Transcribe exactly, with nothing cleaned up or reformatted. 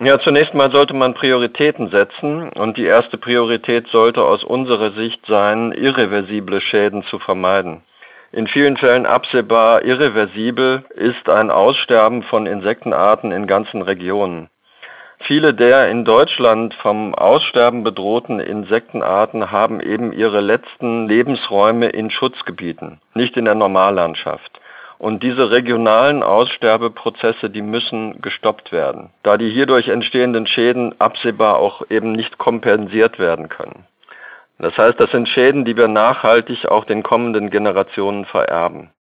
Ja, zunächst mal sollte man Prioritäten setzen und die erste Priorität sollte aus unserer Sicht sein, irreversible Schäden zu vermeiden. In vielen Fällen absehbar irreversibel ist ein Aussterben von Insektenarten in ganzen Regionen. Viele der in Deutschland vom Aussterben bedrohten Insektenarten haben eben ihre letzten Lebensräume in Schutzgebieten, nicht in der Normallandschaft. Und diese regionalen Aussterbeprozesse, die müssen gestoppt werden, da die hierdurch entstehenden Schäden absehbar auch eben nicht kompensiert werden können. Das heißt, das sind Schäden, die wir nachhaltig auch den kommenden Generationen vererben.